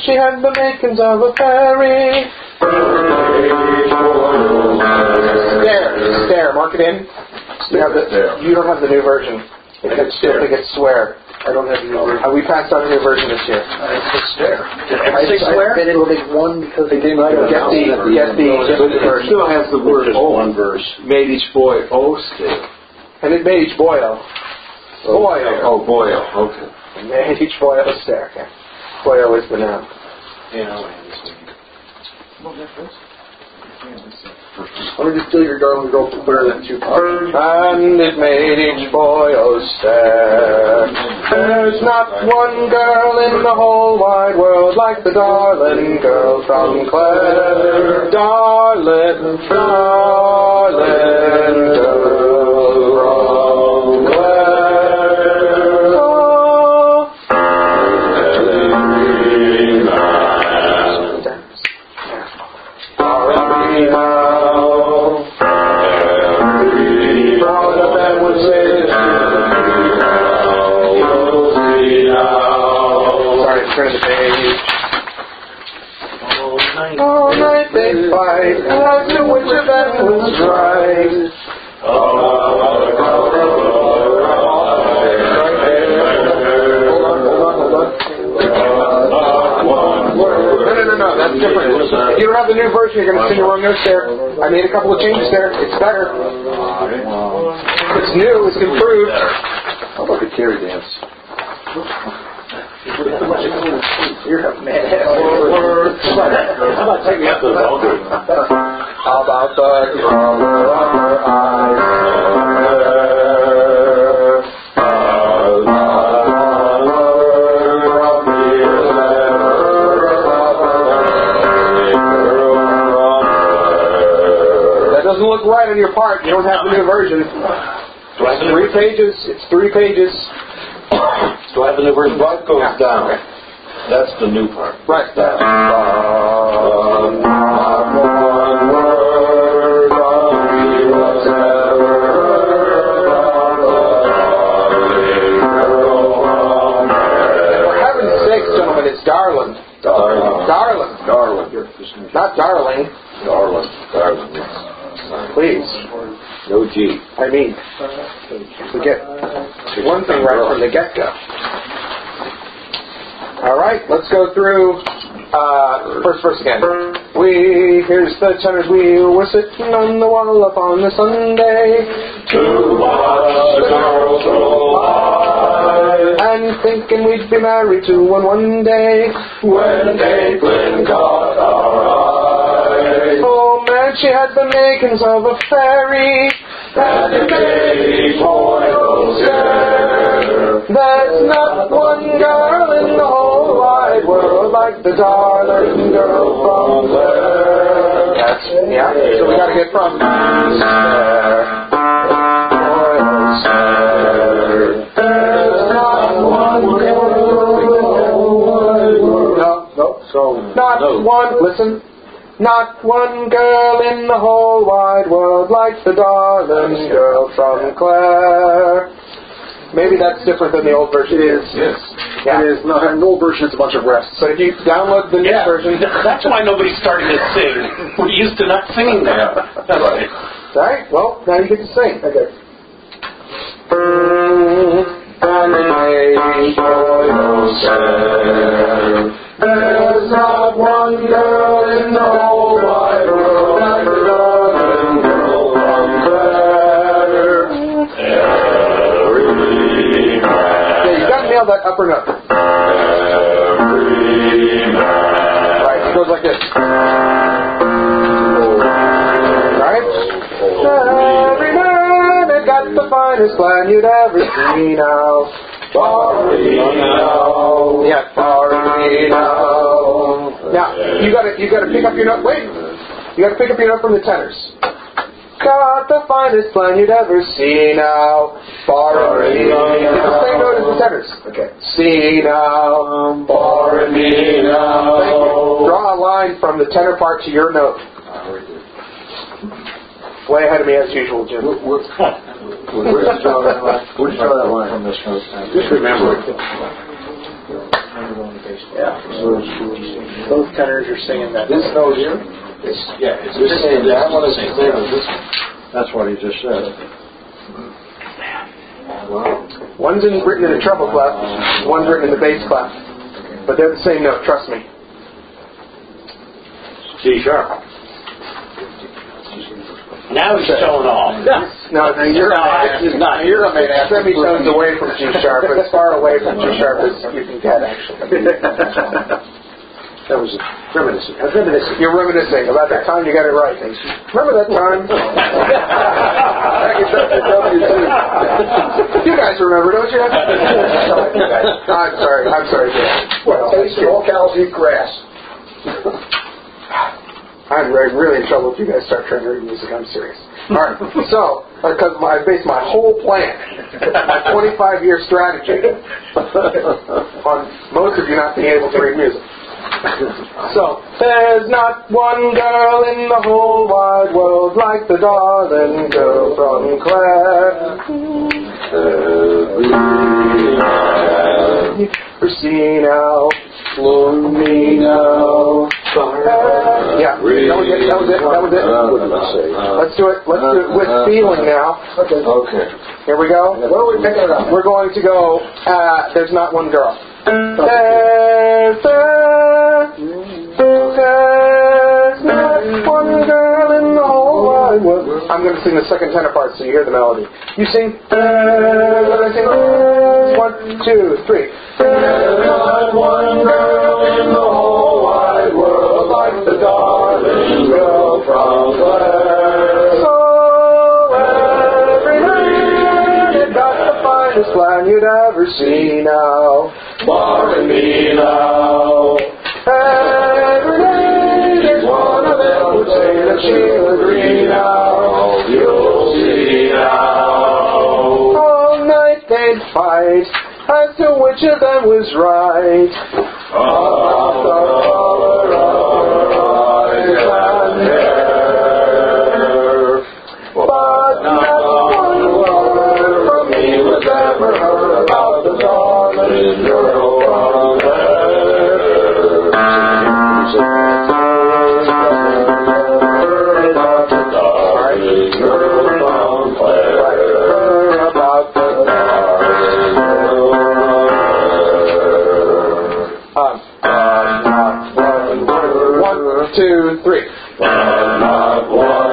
she had the makings of a fairy. Stare. Mark it in. You don't have the new version. I think it's swear. I don't have the new version. We passed out a new version this year. It's stare. I say swear? Then it will make one because they didn't get the It still has the word as one verse. Made each boy stare. And it made each boyo. Boyo. Oh, boyo. Okay. And made each boyo stare. Okay. Boyo is the noun. Let me just steal your darling girl to put her in 2 parts. And it made each boyo stare. There's not one girl in the whole wide world like the darling girl from Clare. Darling girl from Clare. Turn the page. All night they fight as to which of them was right. No, that's different. If you don't have the new version, you're going to sing the wrong notes there. I made a couple of changes there. It's better. It's new. It's improved. How about the carry dance? You're a man. How about taking up the boundary? How about the color of her eyes? That doesn't look right on your part. You don't have the new version. It's 3 pages. It's 3 pages. So I have the new version. What goes down? Okay. That's the new part. Right. That. For heaven's sakes, gentlemen, it's darling. Darling. Not darling. Darling. Please. No G. I mean, we get one thing right from the get-go. All right, let's go through first verse again. Here's the tenors. We were sitting on the wall upon the Sunday To watch the girls roll by, and thinking we'd be married to one day. when April caught our eye, Oh man, she had the makings of a fairy. and it made boy stare. There's not one girl in the whole wide world like the darling girl from Clare. Yeah, so we gotta get from there. There's not one girl in the whole wide world. Listen. Not one girl in the whole wide world like the darling girl from Clare. Maybe that's different than the old version. It is. Yes. Yeah. It is. No, in the old version, it's a bunch of rests. So if you download the new version... That's why nobody's starting to sing. We're used to not singing that. That's right. All right, well, now you get to sing. Okay. And may joy no share. There's not one girl in the whole wide world like the darling girl from Clare. Yeah, you got to nail that upper note. Right, it goes like this. Right? Every man had got the finest plan you'd ever see now. Farino. Yeah, Farino. Now, you gotta pick up your note. Wait. You gotta pick up your note from the tenors. Got the finest plan you'd ever see now. Farino. It's the same note as the tenors. Okay. See now. Farino. Draw a line from the tenor part to your note. Way ahead of me as usual, Jim. Where's the draw that line? Where's the draw that line from this note? Just remember it. Both tenors are singing that. This note here? It's You're saying that one is the same as this one? That's what he just said. Wow. One's written in a treble clef, one's written in the bass clef. But they're the same note, trust me. C sharp. Now he's showing off. No, you're a semitones away from G sharp, as far away from G sharp as you can get, actually. That was reminiscing. I was reminiscing. You're reminiscing about that time you got it right. Remember that time? You guys remember, don't you? I'm sorry. Well, all cows eat grass. I'm really in trouble if you guys start trying to read music. I'm serious. All right. So, because I based my whole plan, my 25-year strategy, on most of you not being able to read music. So, there's not one girl in the whole wide world like the darling girl from Clare. See now, me now. Yeah, that was it. Let's do it with feeling now. Okay. Here we go. What are we picking up? We're going to go, there's not one girl. There's not one girl in the whole wide world. I'm going to sing the second tenor part so you hear the melody. You sing. I sing. 1, 2, 3. There's not one girl in the whole wide world like the darling girl from Clare. So every night you got the finest plan you'd ever see now. Barring me now. Every day there's one of them would say that she'll agree now. You'll see now. All night they'd fight as to which of them was right. About the color of her eyes and hair. But not one word from me was ever heard about the darling girl from there. About the darling girl from Clare. About the darling girl. Not one word. 1, 2, 3. But not one